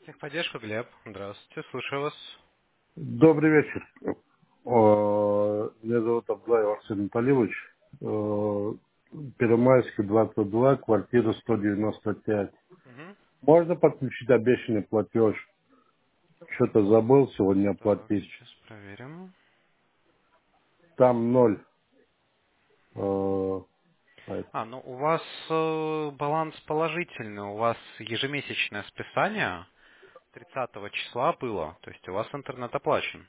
Техподдержка, Глеб. Здравствуйте, слушаю вас. Добрый вечер. Меня зовут Абдулаев Арсений Анатольевич. Первомайский, 22, квартира 195. Мгм. Можно подключить обещанный платеж? Что-то забыл сегодня Так, оплатить. сейчас проверим. Там ноль. Э, Ну у вас баланс положительный, у вас ежемесячное списание 30 числа было, то есть у вас интернет оплачен.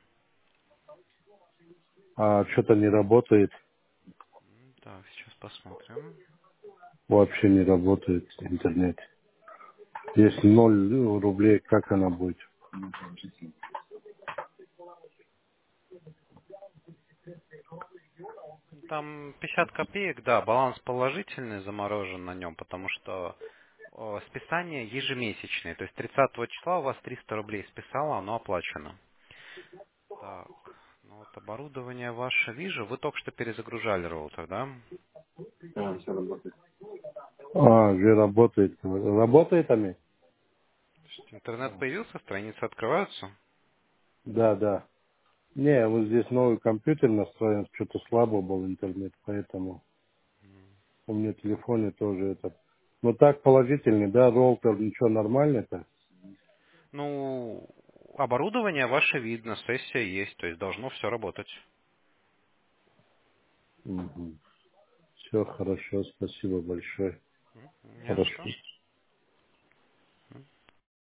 А что-то не работает. Так, сейчас посмотрим. Вообще не работает интернет. Если 0 рублей, как она будет? Там 50 копеек, да, баланс положительный заморожен на нем, потому что списание ежемесячное, то есть 30 числа у вас 300 рублей списало, оно оплачено. Так, ну вот оборудование ваше вижу. Вы только что перезагружали роутер, да? Уже работает. Работает они? То есть интернет появился, страницы открываются? Да, да. Не, вот здесь новый компьютер настроен, что-то слабо был интернет, поэтому у меня в телефоне тоже это. Но так положительный, да, роутер, ничего нормально-то. Ну, оборудование ваше видно, сессия есть, то есть должно все работать. Все хорошо, спасибо большое. Не за Хорошо. что.